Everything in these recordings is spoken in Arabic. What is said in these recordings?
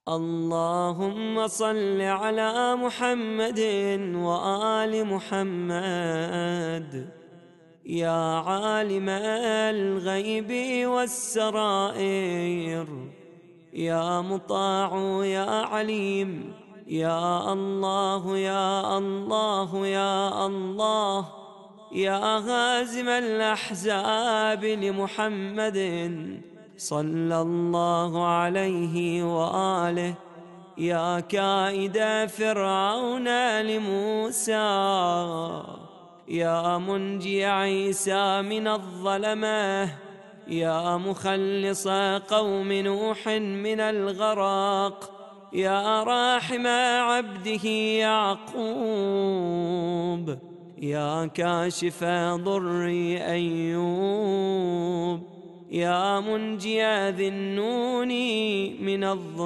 اللهم صل على محمد وآل محمد. يا عالم الغيب والسرائر، يا مطاع يا عليم، يا الله يا الله يا الله، يا هازم الأحزاب لمحمد صلى الله عليه وآله، يا كائد فرعون لموسى، يا منجي عيسى من الظلمة، يا مخلص قوم نوح من الغرق، يا راحم عبده يعقوب، يا كاشف ضر أيوب، يا منجي ذي النون من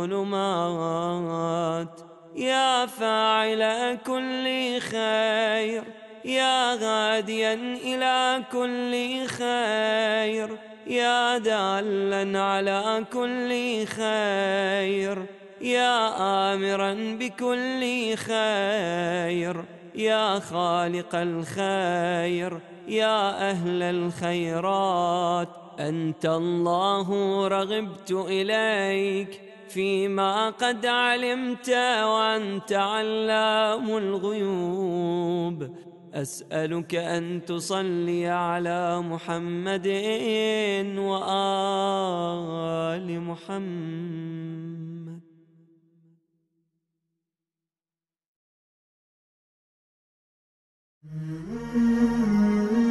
الظلمات، يا فاعل كل خير، يا غاديا إلى كل خير، يا دالا على كل خير، يا آمرا بكل خير، يا خالق الخير، يا أهل الخيرات، أنت الله رغبت إليك فيما قد علمت وأنت علام الغيوب. أسألك أن تصلي على محمد وآل محمد.